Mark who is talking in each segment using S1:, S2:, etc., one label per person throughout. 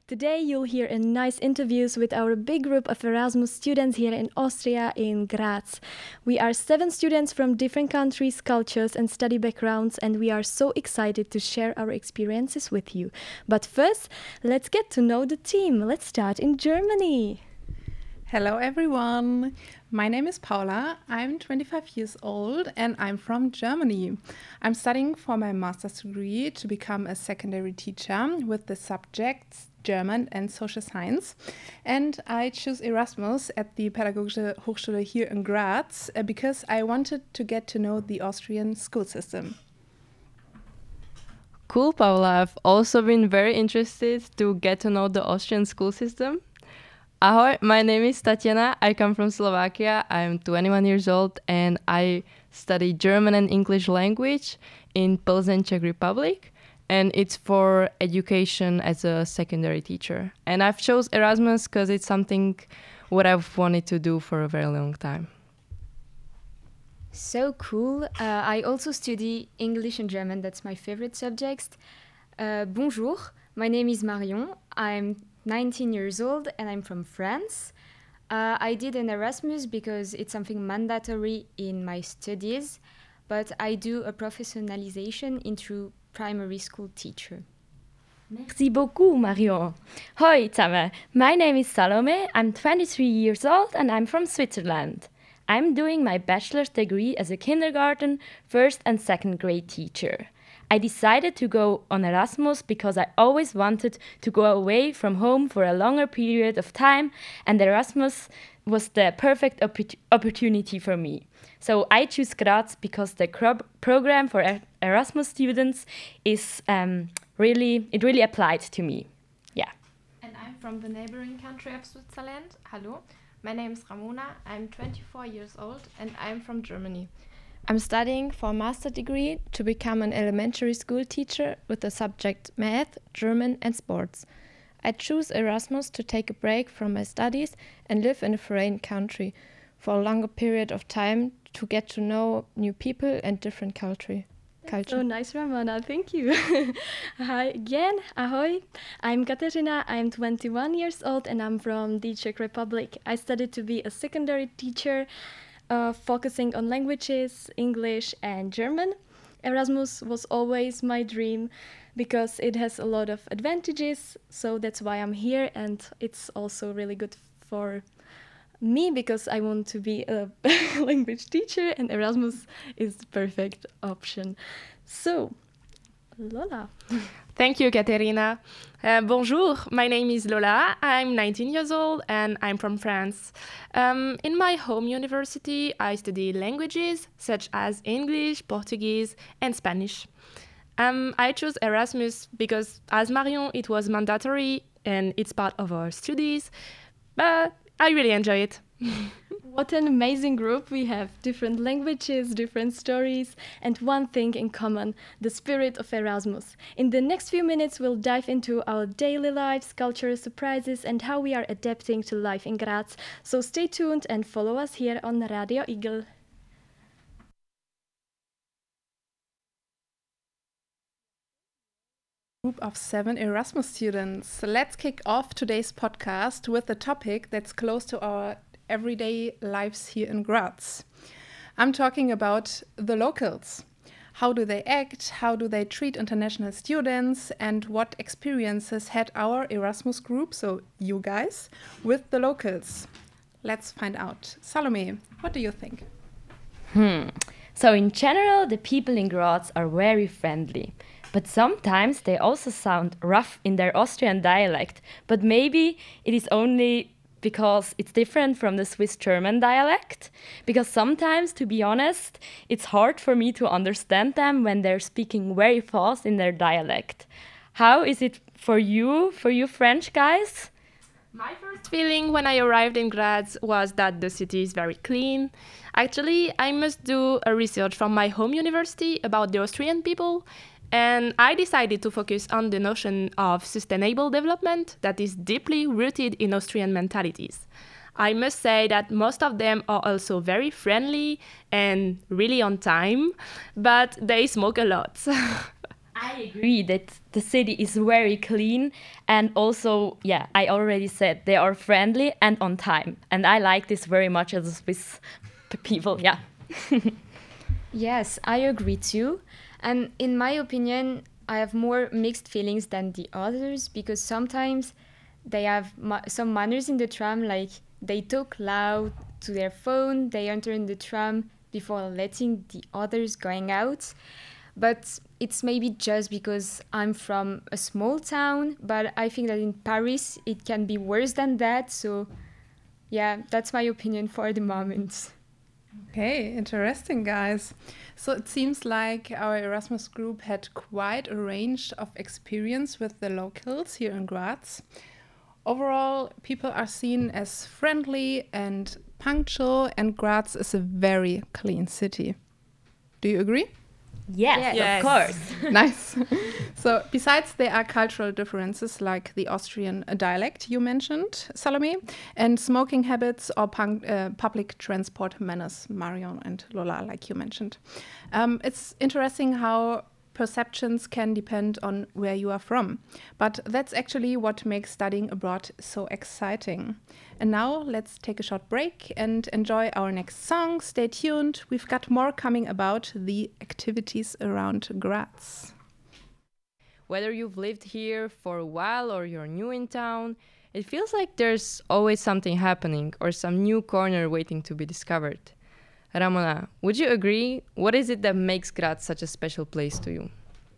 S1: Today you'll hear a nice interviews with our big group of Erasmus students here in Austria in Graz. We are 7 students from different countries, cultures and study backgrounds, and we are so excited to share our experiences with you. But first, let's get to know the team. Let's start in Germany.
S2: Hello everyone, my name is Paula, I'm 25 years old and I'm from Germany. I'm studying for my master's degree to become a secondary teacher with the subjects German and social science, and I choose Erasmus at the Pädagogische Hochschule here in Graz because I wanted to get to know the Austrian school system.
S3: Cool, Paula. I've also been very interested to get to know the Austrian school system. Ahoj, my name is Tatiana. I come from Slovakia. I'm 21 years old and I study German and English language in Plzeň, Czech Republic. And it's for education as a secondary teacher. And I've chose Erasmus because it's something what I've wanted to do for a very long time.
S4: So cool. I also study English and German. That's my favorite subjects. Bonjour. My name is Marion. I'm 19 years old and I'm from France. I did an Erasmus because it's something mandatory in my studies, but I do a professionalization into primary school teacher.
S5: Merci beaucoup, Marion. Hoi zusammen, my name is Salome, I'm 23 years old and I'm from Switzerland. I'm doing my bachelor's degree as a kindergarten, first and second grade teacher. I decided to go on Erasmus because I always wanted to go away from home for a longer period of time, and Erasmus was the perfect opportunity for me. So I choose Graz because the program for Erasmus students is really applied to me. Yeah.
S6: And I'm from the neighboring country of Switzerland. Hello, my name is Ramona. I'm 24 years old and I'm from Germany. I'm studying for a master degree to become an elementary school teacher with the subject math, German and sports. I choose Erasmus to take a break from my studies and live in a foreign country for a longer period of time to get to know new people and different culture.
S1: So nice, Ramona. Thank you. Hi again. Ahoy. I'm Katerina. I'm 21 years old and I'm from the Czech Republic. I studied to be a secondary teacher, focusing on languages, English and German. Erasmus was always my dream because it has a lot of advantages, so that's why I'm here, and it's also really good for me because I want to be a language teacher and Erasmus is the perfect option. So, Lola.
S6: Thank you, Katerina. Bonjour, my name is Lola. I'm 19 years old and I'm from France. In my home university, I study languages such as English, Portuguese, and Spanish. I chose Erasmus because, as Marion, it was mandatory and it's part of our studies, but I really enjoy it.
S1: What an amazing group. We have different languages, different stories, and one thing in common, the spirit of Erasmus. In the next few minutes, we'll dive into our daily lives, cultural surprises, and how we are adapting to life in Graz. So stay tuned and follow us here on Radio Igel.
S2: Group of 7 Erasmus students. Let's kick off today's podcast with a topic that's close to our everyday lives here in Graz. I'm talking about the locals. How do they act? How do they treat international students? And what experiences had our Erasmus group, so you guys, with the locals? Let's find out. Salome, what do you think?
S5: So in general, the people in Graz are very friendly. But sometimes they also sound rough in their Austrian dialect. But maybe it is only because it's different from the Swiss German dialect. Because sometimes, to be honest, it's hard for me to understand them when they're speaking very fast in their dialect. How is it for you French guys?
S6: My first feeling when I arrived in Graz was that the city is very clean. Actually, I must do a research from my home university about the Austrian people. And I decided to focus on the notion of sustainable development that is deeply rooted in Austrian mentalities. I must say that most of them are also very friendly and really on time, but they smoke a lot.
S5: I agree that the city is very clean, and also, yeah, I already said they are friendly and on time, and I like this very much as a Swiss people. Yeah.
S4: Yes, I agree too. And in my opinion, I have more mixed feelings than the others because sometimes they have some manners in the tram, like they talk loud to their phone, they enter in the tram before letting the others going out. But it's maybe just because I'm from a small town, but I think that in Paris it can be worse than that. So, yeah, that's my opinion for the moment.
S2: Okay, interesting, guys. So it seems like our Erasmus group had quite a range of experience with the locals here in Graz. Overall, people are seen as friendly and punctual, and Graz is a very clean city. Do you agree?
S5: Yes,
S4: Yes.
S5: of course.
S2: Nice. So, besides, there are cultural differences like the Austrian dialect you mentioned, Salome, and smoking habits or public transport manners, Marion and Lola, like you mentioned. It's interesting how perceptions can depend on where you are from, but that's actually what makes studying abroad so exciting. And now let's take a short break and enjoy our next song. Stay tuned. We've got more coming about the activities around Graz.
S3: Whether you've lived here for a while or you're new in town, it feels like there's always something happening or some new corner waiting to be discovered. Ramona, would you agree? What is it that makes Graz such a special place to you?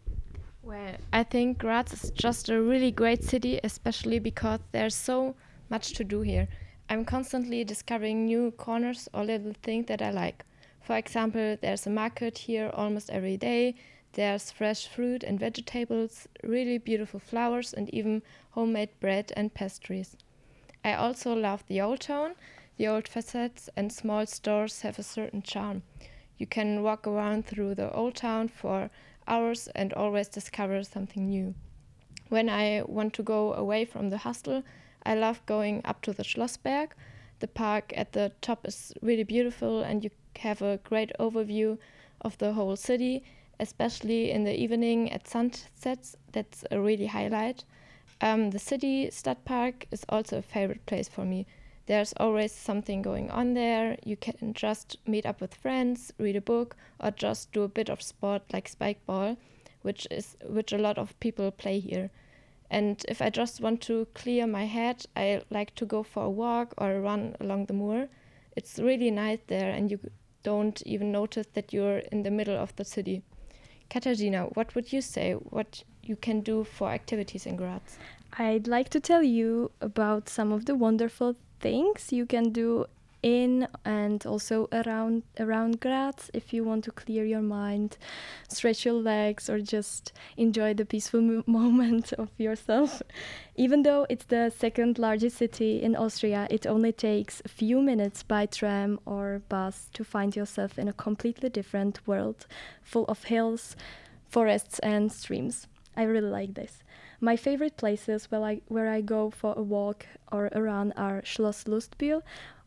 S6: Well, I think Graz is just a really great city, especially because there's so much to do here. I'm constantly discovering new corners or little things that I like. For example, there's a market here almost every day. There's fresh fruit and vegetables, really beautiful flowers, and even homemade bread and pastries. I also love the old town. The old facades and small stores have a certain charm. You can walk around through the old town for hours and always discover something new. When I want to go away from the hostel, I love going up to the Schlossberg. The park at the top is really beautiful and you have a great overview of the whole city, especially in the evening at sunsets. That's a really highlight. The city Stadtpark is also a favorite place for me. There's always something going on there. You can just meet up with friends, read a book, or just do a bit of sport like spikeball, which a lot of people play here. And if I just want to clear my head, I like to go for a walk or a run along the moor. It's really nice there, and you don't even notice that you're in the middle of the city. Katarzyna, what would you say? What you can do for activities in Graz?
S1: I'd like to tell you about some of the wonderful things you can do in and also around Graz if you want to clear your mind, stretch your legs, or just enjoy the peaceful moment of yourself. Even though it's the second largest city in Austria, it only takes a few minutes by tram or bus to find yourself in a completely different world, full of hills, forests, and streams. I really like this. My favorite places where I go for a walk or a run are Schloss Lustbühl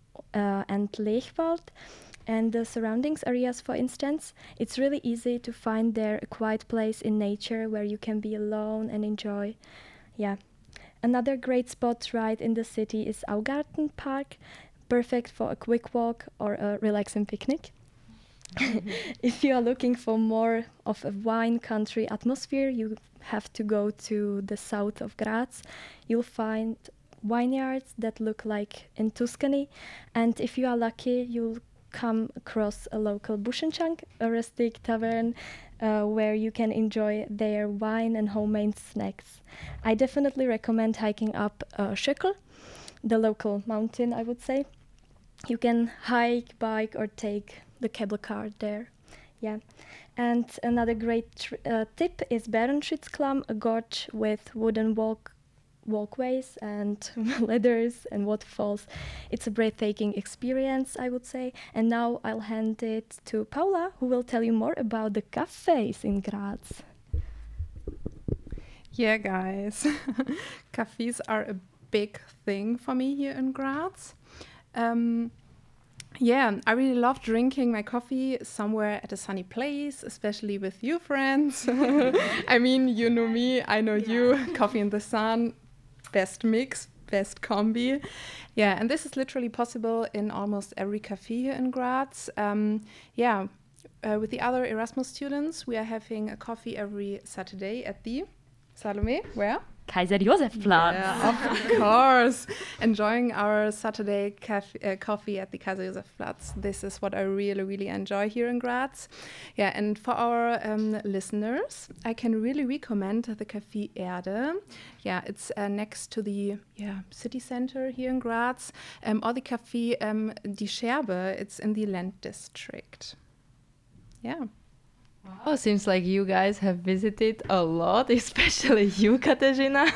S1: and Lechwald and the surroundings areas, for instance. It's really easy to find there a quiet place in nature where you can be alone and enjoy. Yeah. Another great spot right in the city is Augarten Park, perfect for a quick walk or a relaxing picnic. If you are looking for more of a wine country atmosphere, you have to go to the south of Graz. You'll find vineyards that look like in Tuscany, and if you are lucky, you'll come across a local Buschenschank, a rustic tavern where you can enjoy their wine and homemade snacks. I definitely recommend hiking up Schöckel, the local mountain, I would say. You can hike, bike, or take the cable car there. Yeah. And another great tip is Bärenschützklamm, a gorge with wooden walkways and ladders and waterfalls. It's a breathtaking experience, I would say. And now I'll hand it to Paula, who will tell you more about the cafes in Graz.
S2: Yeah, guys. Cafes are a big thing for me here in Graz. Yeah, I really love drinking my coffee somewhere at a sunny place, especially with you, friends. I mean, you know me, I know you. Coffee in the sun, best mix, best combi. Yeah, and this is literally possible in almost every cafe here in Graz. With the other Erasmus students, we are having a coffee every Saturday at the Salome, where?
S5: Kaiser-Josef-Platz.
S2: Yeah, of course. Enjoying our Saturday coffee at the Kaiser-Josef-Platz. This is what I really, really enjoy here in Graz. Yeah, and for our listeners, I can really recommend the Café Erde. Yeah, it's next to the city center here in Graz. Or the Café Die Scherbe. It's in the Land District. Yeah.
S3: Oh, seems like you guys have visited a lot, especially you, Katarzyna.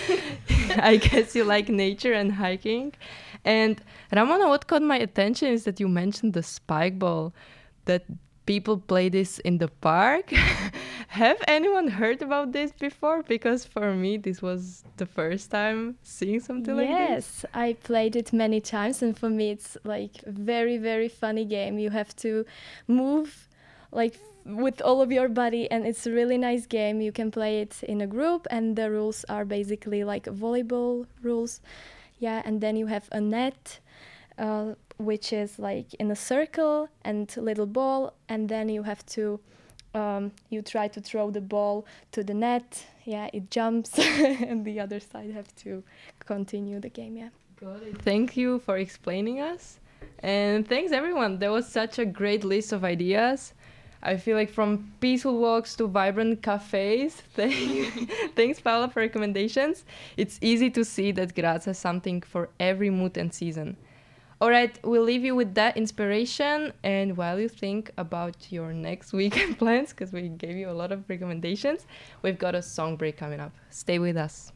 S3: I guess you like nature and hiking. And Ramona, what caught my attention is that you mentioned the spike ball, that people play this in the park. Have anyone heard about this before? Because for me, this was the first time seeing something like this.
S1: Yes, I played it many times, and for me, it's like a very, very funny game. You have to move like with all of your body, and it's a really nice game. You can play it in a group, and the rules are basically like volleyball rules. Yeah, and then you have a net, which is like in a circle and little ball, and then you have to you try to throw the ball to the net. Yeah, it jumps, and the other side have to continue the game. Yeah.
S3: Got it. Thank you for explaining us, and thanks everyone. There was such a great list of ideas. I feel like from peaceful walks to vibrant cafes. Thanks, Paula, for recommendations. It's easy to see that Graz has something for every mood and season. All right, we'll leave you with that inspiration. And while you think about your next weekend plans, because we gave you a lot of recommendations, we've got a song break coming up. Stay with us.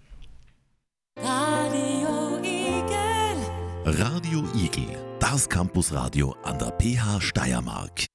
S7: Radio Igel. Radio Igel, das Campusradio an der PH Steiermark.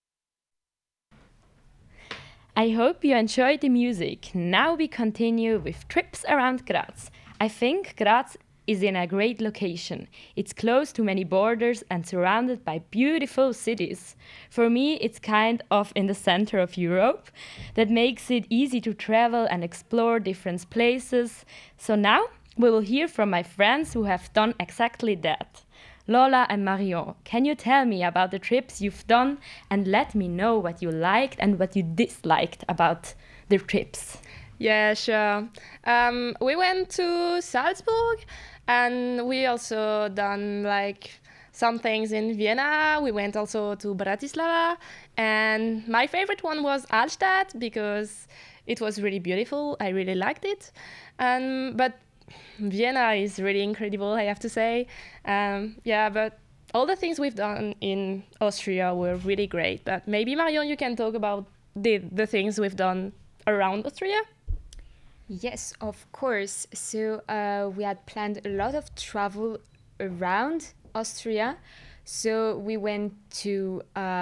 S5: I hope you enjoyed the music. Now we continue with trips around Graz. I think Graz is in a great location. It's close to many borders and surrounded by beautiful cities. For me, it's kind of in the center of Europe. That makes it easy to travel and explore different places. So now we will hear from my friends who have done exactly that. Lola and Marion, can you tell me about the trips you've done and let me know what you liked and what you disliked about the trips?
S6: Yeah, sure. We went to Salzburg, and we also done like some things in Vienna. We went also to Bratislava, and my favorite one was Altstadt because it was really beautiful. I really liked it. But Vienna is really incredible, I have to say. But all the things we've done in Austria were really great. But maybe, Marion, you can talk about the things we've done around Austria?
S4: Yes, of course. So we had planned a lot of travel around Austria. So we went to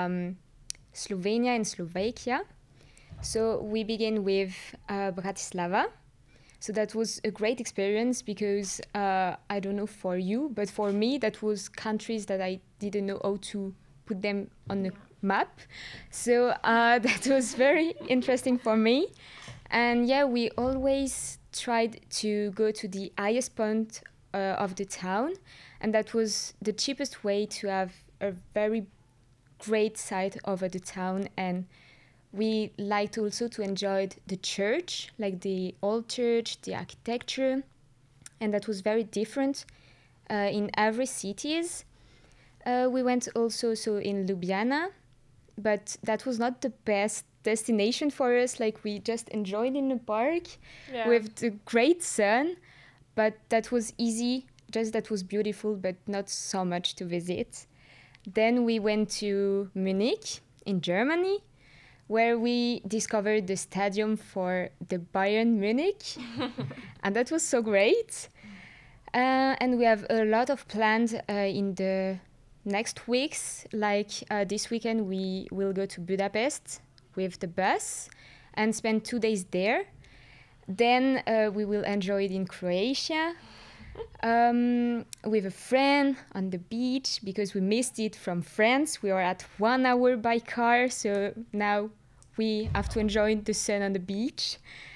S4: Slovenia and Slovakia. So we began with Bratislava. So that was a great experience because I don't know for you, but for me, that was countries that I didn't know how to put them on the map. So that was very interesting for me. And yeah, we always tried to go to the highest point of the town. And that was the cheapest way to have a very great sight over the town. And we liked also to enjoy the church, like the old church, the architecture. And that was very different in every cities. We went also in Ljubljana, but that was not the best destination for us. Like we just enjoyed in the park with the great sun, but that was easy, just that was beautiful, but not so much to visit. Then we went to Munich in Germany, where we discovered the stadium for the Bayern Munich, and that was so great. And we have a lot of plans in the next weeks. Like this weekend, we will go to Budapest with the bus and spend 2 days there. Then we will enjoy it in Croatia. With a friend on the beach because we missed it from France. We are at 1 hour by car, so now we have to enjoy the sun on the beach.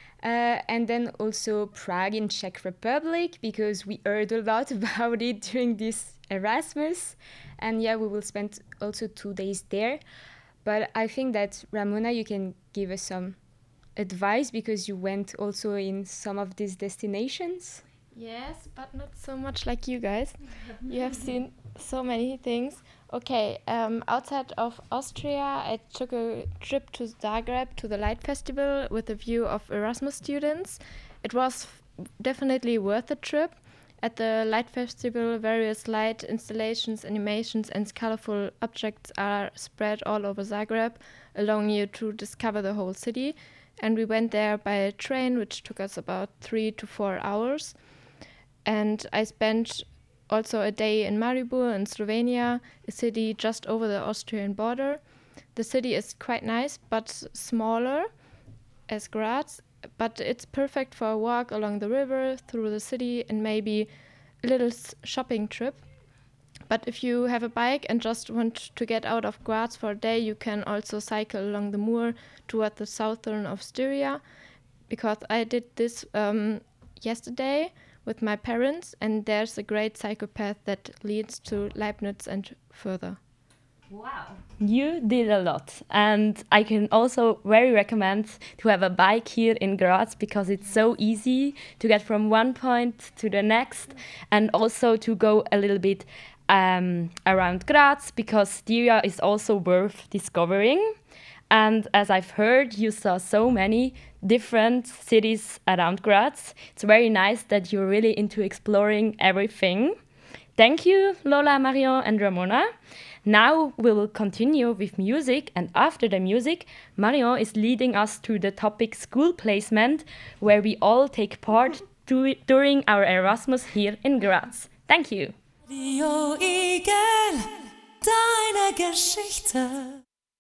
S4: And then also Prague in Czech Republic because we heard a lot about it during this Erasmus. And yeah, we will spend also 2 days there. But I think that Ramona, you can give us some advice because you went also in some of these destinations.
S6: Yes, but not so much like you guys. You have seen so many things. Okay, outside of Austria, I took a trip to Zagreb to the Light Festival with a view of Erasmus students. It was definitely worth the trip. At the Light Festival, various light installations, animations, and colorful objects are spread all over Zagreb, allowing you to discover the whole city. And we went there by a train, which took us about 3 to 4 hours. And I spent also a day in Maribor in Slovenia, a city just over the Austrian border. The city is quite nice, but smaller as Graz, but it's perfect for a walk along the river, through the city, and maybe a little shopping trip. But if you have a bike and just want to get out of Graz for a day, you can also cycle along the Mur toward the southern of Styria, because I did this yesterday with my parents, and there's a great cycle path that leads to Leibniz and further.
S5: Wow. You did a lot, and I can also very recommend to have a bike here in Graz because it's so easy to get from one point to the next, and also to go a little bit around Graz because Styria is also worth discovering. And as I've heard, you saw so many different cities around Graz. It's very nice that you're really into exploring everything. Thank you, Lola, Marion, and Ramona. Now we will continue with music, and after the music, Marion is leading us through the topic school placement, where we all take part during our Erasmus here in Graz. Thank you.
S8: Radio Igel, deine Geschichte.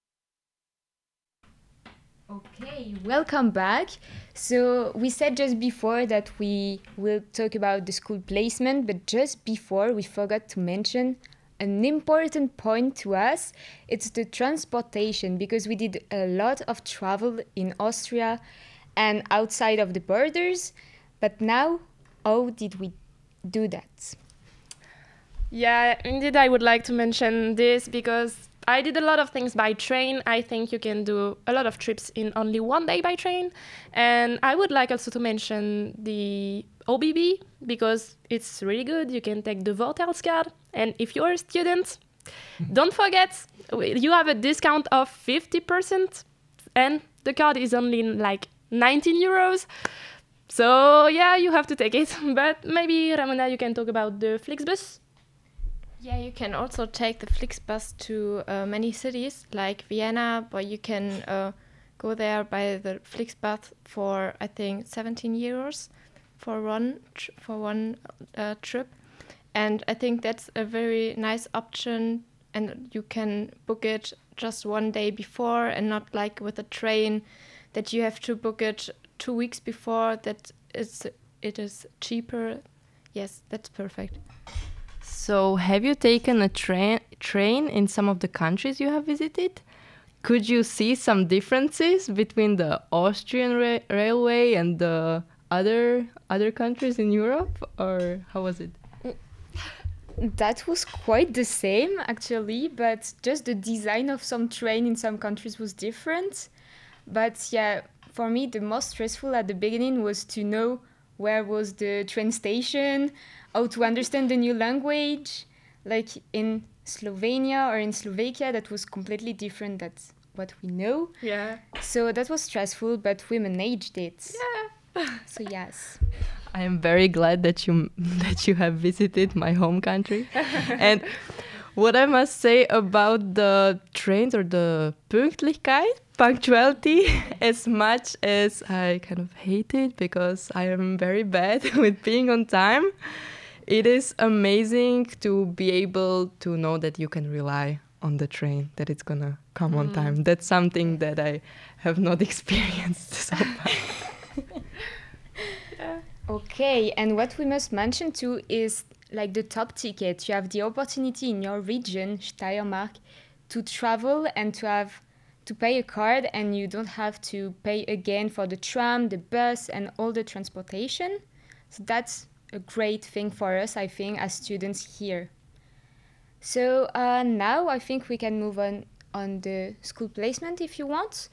S4: Okay, welcome back. So we said just before that we will talk about the school placement, but just before we forgot to mention an important point to us. It's the transportation, because we did a lot of travel in Austria and outside of the borders. But now, how did we do that?
S9: Yeah, indeed, I would like to mention this because I did a lot of things by train. I think you can do a lot of trips in only one day by train. And I would like also to mention the OBB because it's really good. You can take the Vorteilskaart. And if you're a student, don't forget, you have a discount of 50%. And the card is only like 19 euros. So yeah, you have to take it. But maybe, Ramona, you can talk about the Flixbus.
S6: Yeah, you can also take the Flixbus to many cities like Vienna, but you can go there by the Flixbus for I think 17 euros for one trip, and I think that's a very nice option. And you can book it just one day before, and not like with a train that you have to book it 2 weeks before. It is cheaper. Yes, that's perfect.
S3: So, have you taken a train in some of the countries you have visited? Could you see some differences between the Austrian railway and the other countries in Europe, or how was it?
S4: That was quite the same, actually, but just the design of some train in some countries was different. But yeah, for me, the most stressful at the beginning was to know where was the train station, how to understand the new language. Like in Slovenia or in Slovakia, that was completely different. That's what we know.
S9: Yeah.
S4: So that was stressful, but we managed it.
S9: Yeah.
S4: So yes.
S3: I am very glad that you have visited my home country. And what I must say about the trains or the punctuality, as much as I kind of hate it because I am very bad with being on time, it is amazing to be able to know that you can rely on the train, that it's gonna come on time. That's something that I have not experienced so far.
S4: Okay, and what we must mention too is like the top ticket. You have the opportunity in your region, Steiermark, to travel and to pay a card, and you don't have to pay again for the tram, the bus, and all the transportation. So that's a great thing for us, I think, as students here. So now I think we can move on the school placement if you want.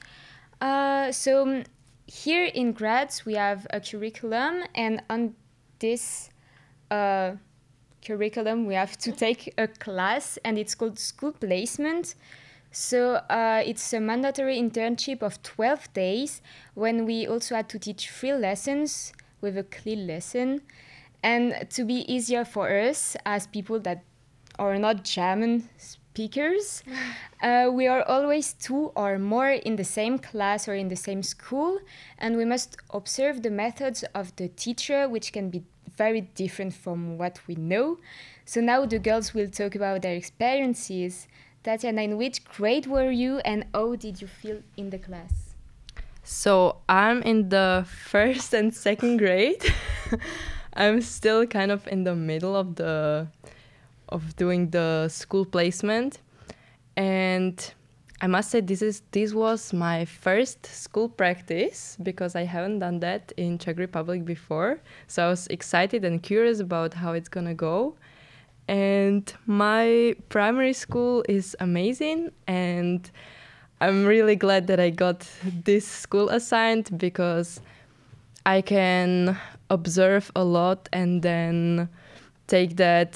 S4: Here in Graz we have a curriculum, and on this curriculum we have to take a class, and it's called school placement. So it's a mandatory internship of 12 days when we also had to teach 3 lessons with a clear lesson. And to be easier for us as people that are not German speakers, we are always 2 or more in the same class or in the same school, and we must observe the methods of the teacher, which can be very different from what we know. So now the girls will talk about their experiences. Tatiana, in which grade were you and how did you feel in the class?
S3: So I'm in the 1st and 2nd grade. I'm still kind of in the middle of doing the school placement, and I must say this was my first school practice because I haven't done that in Czech Republic before. So I was excited and curious about how it's gonna go. And my primary school is amazing, and I'm really glad that I got this school assigned because I can observe a lot and then take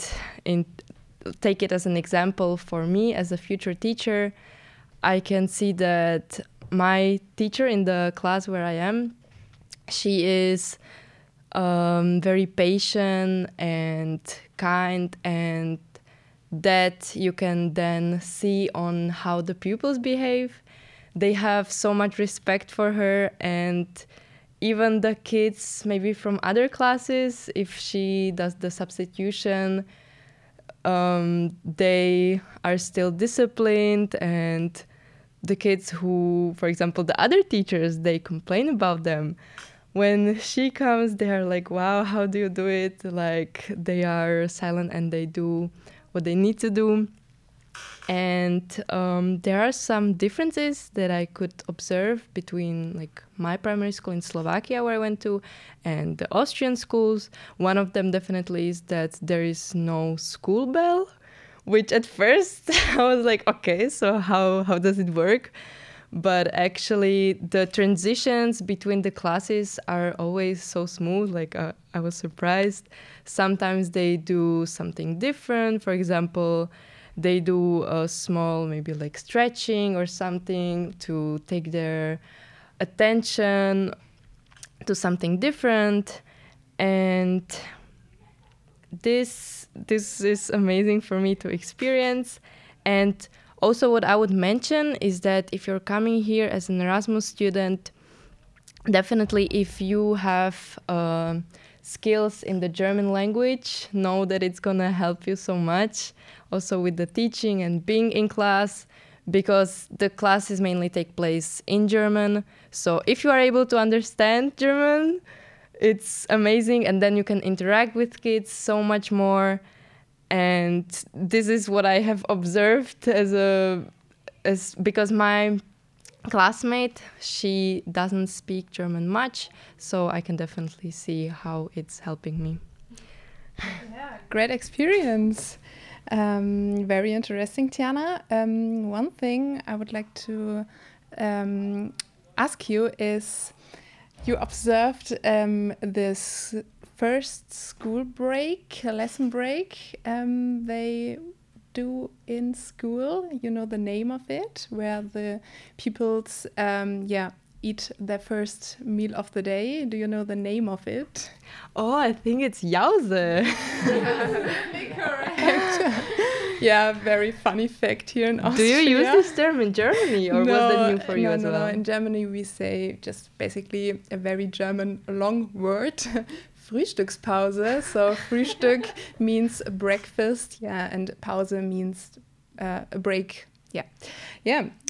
S3: it as an example for me as a future teacher. I can see that my teacher in the class where I am, she is very patient and kind, and that you can then see on how the pupils behave. They have so much respect for her, and even the kids maybe from other classes, if she does the substitution, they are still disciplined, and the kids who, for example, the other teachers, they complain about them. When she comes, they are like, wow, how do you do it? Like, they are silent and they do what they need to do. And there are some differences that I could observe between like my primary school in Slovakia where I went to and the Austrian schools. One of them definitely is that there is no school bell, which at first I was like, okay, so how does it work? But actually the transitions between the classes are always so smooth. Like I was surprised. Sometimes they do something different. For example, they do a small maybe like stretching or something to take their attention to something different. And this is amazing for me to experience. And also what I would mention is that if you're coming here as an Erasmus student, definitely if you have skills in the German language, know that it's gonna help you so much also with the teaching and being in class, because the classes mainly take place in German. So if you are able to understand German, it's amazing, and then you can interact with kids so much more. And this is what I have observed because my classmate, she doesn't speak German much, so I can definitely see how it's helping me.
S2: Yeah, great experience. Very interesting, Tiana. One thing I would like to ask you is, you observed this first school break, lesson break they do in school. You know the name of it, where the pupils eat their first meal of the day. Do you know the name of it?
S3: Oh, I think it's Jause.
S2: Correct. Yeah, very funny fact here in Austria.
S3: Do you use this term in Germany, or was that new for you as well?
S2: No, in Germany we say just basically a very German long word, Frühstückspause. So Frühstück means breakfast, and Pause means a break. Yeah.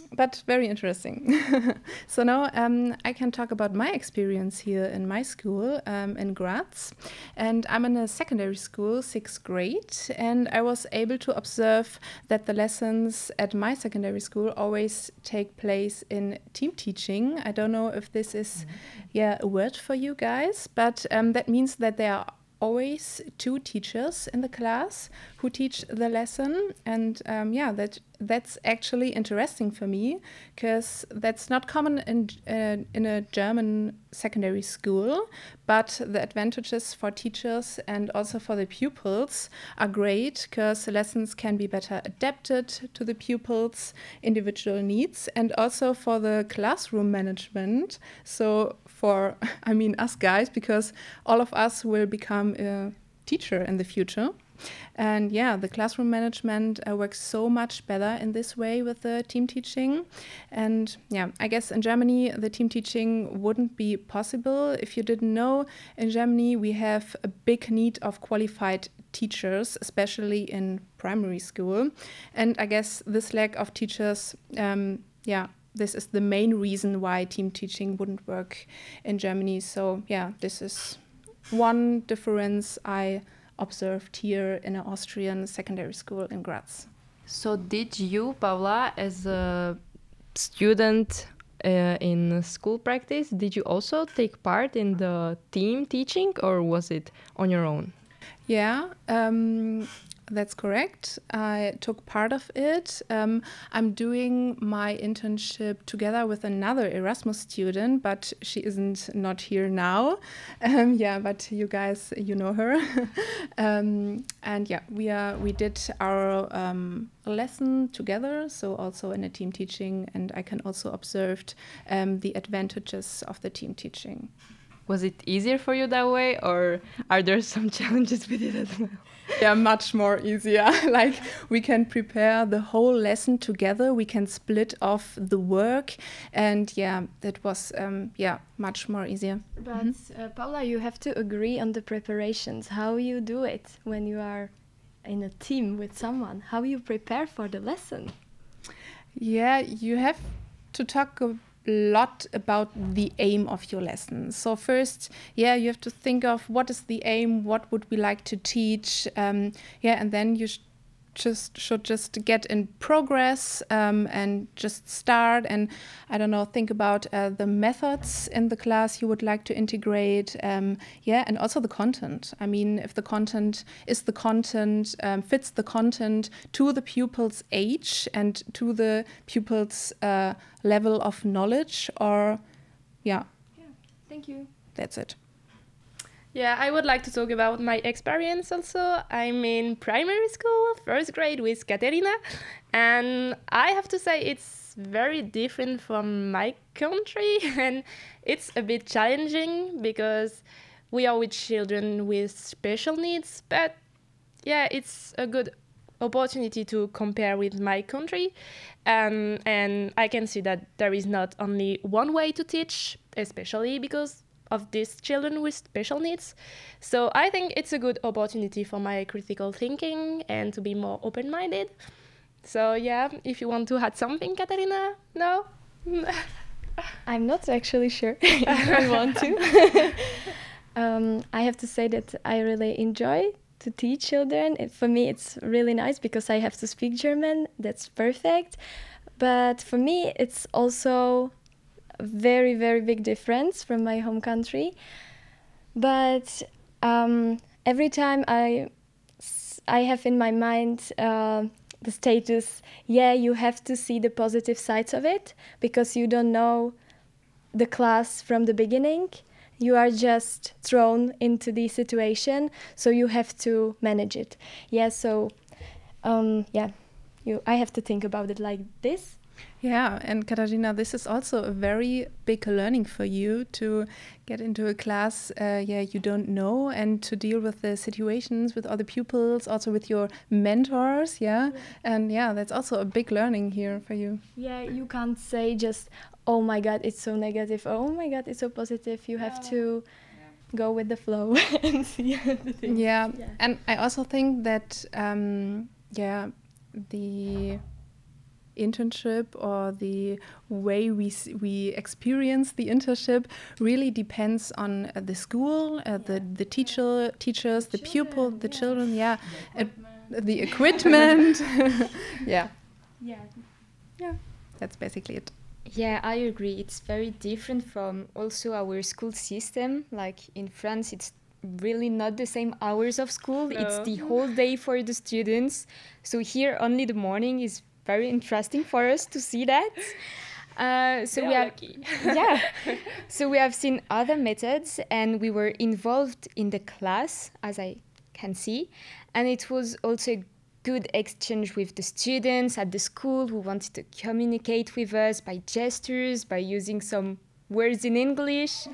S2: but very interesting. So now I can talk about my experience here in my school in Graz. And I'm in a secondary school, 6th grade, and I was able to observe that the lessons at my secondary school always take place in team teaching. I don't know if this is a word for you guys, but that means that there are always 2 teachers in the class who teach the lesson, and that's actually interesting for me, because that's not common in a German secondary school. But the advantages for teachers and also for the pupils are great, because the lessons can be better adapted to the pupils' individual needs, and also for the classroom management. So for, I mean, us guys, because all of us will become a teacher in the future. And the classroom management works so much better in this way with the team teaching. And I guess in Germany, the team teaching wouldn't be possible. If you didn't know, in Germany, we have a big need of qualified teachers, especially in primary school. And I guess this lack of teachers, this is the main reason why team teaching wouldn't work in Germany. So this is one difference I observed here in an Austrian secondary school in Graz.
S3: So did you, Paula, as a student in school practice, did you also take part in the team teaching, or was it on your own?
S2: Yeah, that's correct. I took part of it. I'm doing my internship together with another Erasmus student, but she isn't not here now. But you guys, you know her. We did our lesson together, so also in a team teaching, and I can also observe the advantages of the team teaching.
S3: Was it easier for you that way, or are there some challenges with it as well?
S2: Yeah, much more easier. Like, we can prepare the whole lesson together. We can split off the work, and that was much more easier.
S1: But Paula, you have to agree on the preparations. How you do it when you are in a team with someone? How you prepare for the lesson?
S2: Yeah, you have to talk a lot about the aim of your lesson. So first, you have to think of what is the aim, what would we like to teach, and then you should just get in progress and just start, and think about the methods in the class you would like to integrate, and also the content. I mean, if the content fits the content to the pupil's age and to the pupil's level of knowledge, or
S1: Thank you.
S2: That's it.
S9: Yeah, I would like to talk about my experience also. I'm in primary school, 1st grade with Katerina, and I have to say it's very different from my country, and it's a bit challenging because we are with children with special needs, but it's a good opportunity to compare with my country, and I can see that there is not only one way to teach, especially because of these children with special needs. So I think it's a good opportunity for my critical thinking and to be more open-minded. So if you want to add something, Katarina? No?
S1: I'm not actually sure if I want to. I have to say that I really enjoy to teach children. For me, it's really nice because I have to speak German. That's perfect. But for me, it's also very, very big difference from my home country. But every time I have in my mind the status, you have to see the positive sides of it, because you don't know the class from the beginning. You are just thrown into the situation, so you have to manage it. I have to think about it like this.
S2: Yeah, and Katarina, this is also a very big learning for you to get into a class you don't know, and to deal with the situations with other pupils, also with your mentors, and that's also a big learning here for you.
S1: Yeah, you can't say just, oh my God, it's so negative, oh my God, it's so positive. You have to go with the flow and see the things.
S2: Yeah, internship or the way we experience the internship really depends on the school, the teachers, the pupil, the children, the equipment. Yeah. That's basically it.
S4: Yeah, I agree. It's very different from also our school system. Like in France, it's really not the same hours of school.
S9: No.
S4: It's the whole day for the students. So here, only the morning is very interesting for us to see that. So we have,
S9: lucky.
S4: yeah. So we have seen other methods, and we were involved in the class, as I can see, and it was also a good exchange with the students at the school who wanted to communicate with us by gestures, by using some words in English.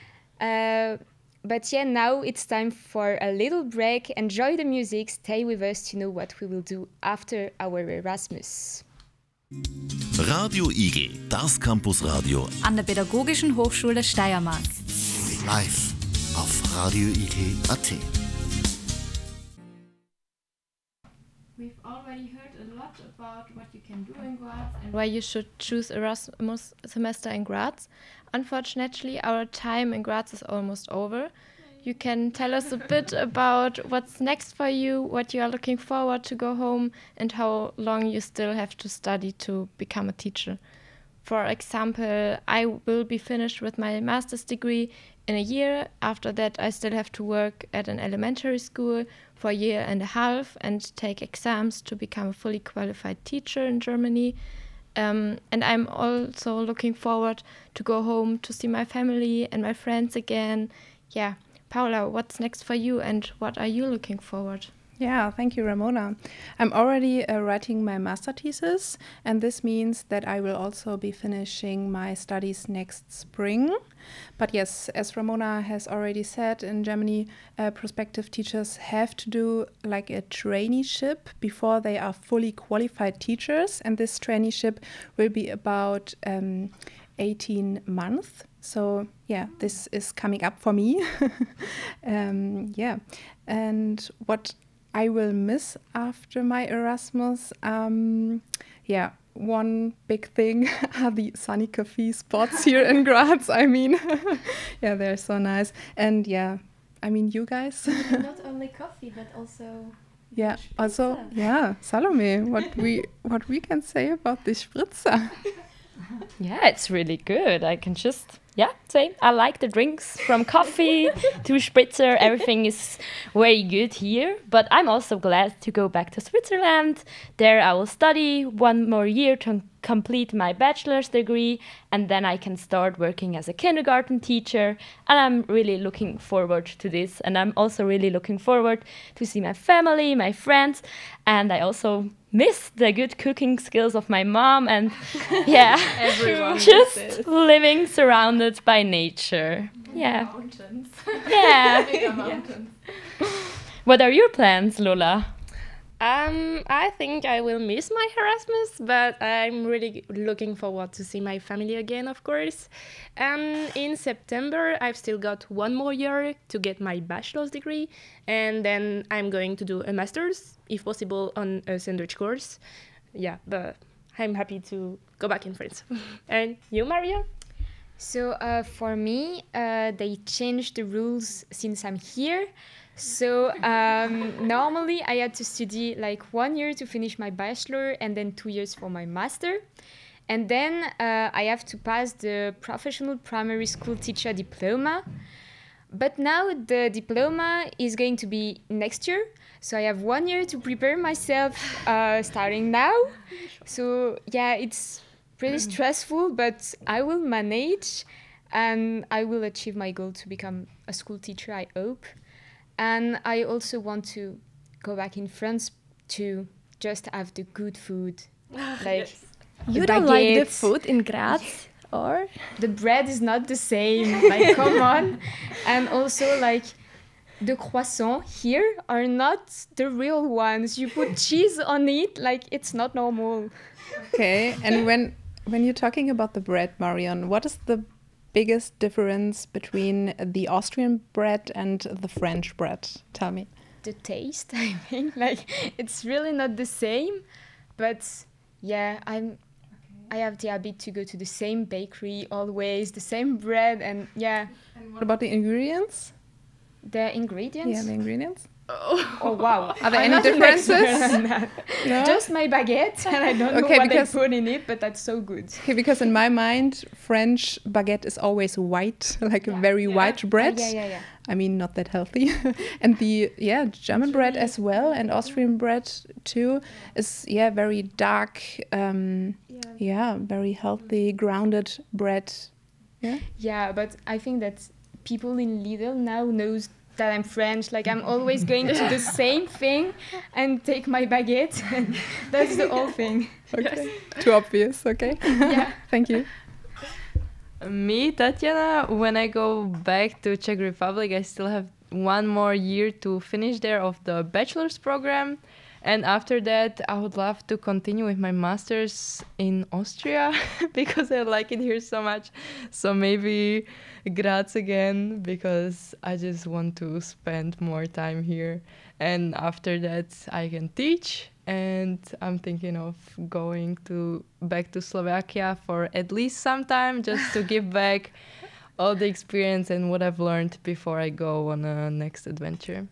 S4: But yeah, now it's time for a little break. Enjoy the music, stay with us to know what we will do after our Erasmus.
S7: Radio Igel, das Campusradio.
S8: An der Pädagogischen Hochschule Steiermark.
S7: Live auf radioigel.at.
S6: We've already heard a lot about what you can do in Graz and why you should choose Erasmus semester in Graz. Unfortunately, our time in Graz is almost over. You can tell us a bit about what's next for you, what you are looking forward to go home, and how long you still have to study to become a teacher. For example, I will be finished with my master's degree in a year. After that, I still have to work at an elementary school for a year and a half and take exams to become a fully qualified teacher in Germany. And I'm also looking forward to go home to see my family and my friends again. Yeah, Paula, what's next for you and what are you looking forward?
S2: Yeah, thank you, Ramona. I'm already writing my master thesis, and this means that I will also be finishing my studies next spring. But yes, as Ramona has already said, in Germany, prospective teachers have to do like a traineeship before they are fully qualified teachers, and this traineeship will be about 18 months. So yeah, this is coming up for me. Yeah, and what I will miss after my Erasmus, yeah, one big thing are the sunny cafe spots here in Graz. I mean, yeah, they're so nice. And yeah, I mean, you guys.
S1: Not only coffee, but also.
S2: Yeah, also, yeah, Salome, what we can say about the spritzer?
S5: Yeah, it's really good. I can just, say I like the drinks from coffee to spritzer. Everything is very good here. But I'm also glad to go back to Switzerland. There I will study one more year to complete my bachelor's degree, and then I can start working as a kindergarten teacher. And I'm really looking forward to this. And I'm also really looking forward to see my family, my friends, and I also miss the good cooking skills of my mom and
S9: Everyone
S5: just living surrounded by nature. Yeah.
S6: Mountains.
S5: Yeah.
S6: Bigger mountains.
S5: What are your plans, Lola?
S9: I think I will miss my Erasmus, but I'm really looking forward to see my family again, of course. And in September, I've still got one more year to get my bachelor's degree, and then I'm going to do a master's, if possible, on a sandwich course. Yeah, but I'm happy to go back in France. And you, Maria?
S4: So for me, they changed the rules since I'm here. So normally I had to study like 1 year to finish my bachelor and then 2 years for my master. And then I have to pass the professional primary school teacher diploma. But now the diploma is going to be next year. So I have 1 year to prepare myself starting now. So yeah, it's pretty stressful, but I will manage and I will achieve my goal to become a school teacher, I hope. And I also want to go back in France to just have the good food. Like
S1: You
S4: the
S1: don't like the
S4: baguettes.
S1: food in Graz, or?
S4: The bread is not the same. Like, come on. And also, like, the croissants here are not the real ones. You put cheese on it, like, it's not normal.
S2: Okay, and when you're talking about the bread, Marion, what is the biggest difference between the Austrian bread and the French bread? Tell me.
S4: The taste, I think, like, it's really not the same. But Yeah, I have the habit to go to the same bakery always, the same bread, and yeah.
S2: And what about the ingredients?
S4: The ingredients?
S2: Yeah, the ingredients.
S4: Oh wow.
S2: Are there
S4: I'm
S2: any
S4: not an expert
S2: differences?
S4: on that.
S2: No?
S4: Just my baguette, and I don't know
S2: Okay,
S4: what they
S2: because-
S4: put in it, but that's so good.
S2: Okay, because in my mind, French baguette is always white, like a very white bread.
S4: Yeah.
S2: I mean, not that healthy. And the German bread as well, and Austrian bread too, is very dark. Very healthy, grounded bread. Yeah.
S4: Yeah, but I think that people in Lidl now knows that I'm French. Like I'm always going to the same thing and take my baguette, and that's the whole thing.
S2: Okay. Too obvious. Okay.
S4: Yeah.
S2: Thank you.
S3: Me, Tatiana, when I go back to Czech Republic, I still have 1 more year to finish there of the bachelor's program. And after that, I would love to continue with my master's in Austria because I like it here so much. So maybe Graz again because I just want to spend more time here. And after that, I can teach. And I'm thinking of going back to Slovakia for at least some time just to give back all the experience and what I've learned before I go on a next adventure.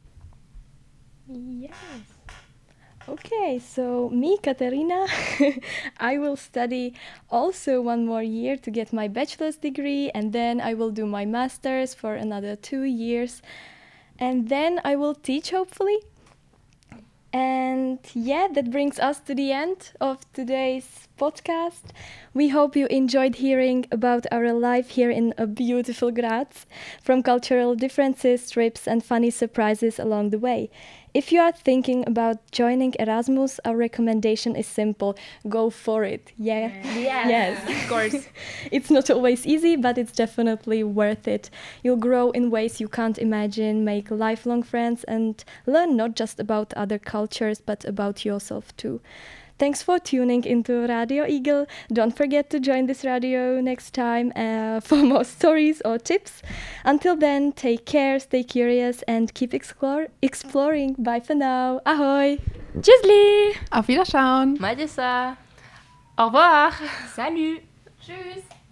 S1: Yes. Okay, so me, Katerina, I will study also 1 more year to get my bachelor's degree, and then I will do my master's for another 2 years, and then I will teach, hopefully. And yeah, that brings us to the end of today's podcast. We hope you enjoyed hearing about our life here in a beautiful Graz, from cultural differences, trips, and funny surprises along the way. If you are thinking about joining Erasmus, our recommendation is simple. Go for it. Yeah. Yes.
S4: Of course.
S1: It's not always easy, but it's definitely worth it. You'll grow in ways you can't imagine, make lifelong friends, and learn not just about other cultures, but about yourself too. Thanks for tuning into Radio Eagle. Don't forget to join this radio next time for more stories or tips. Until then, take care, stay curious, and keep exploring. Bye for now. Ahoy!
S5: Tschüssli!
S2: Auf Wiederschauen.
S3: Majesa!
S9: Au revoir.
S4: Salut!
S6: Tschüss!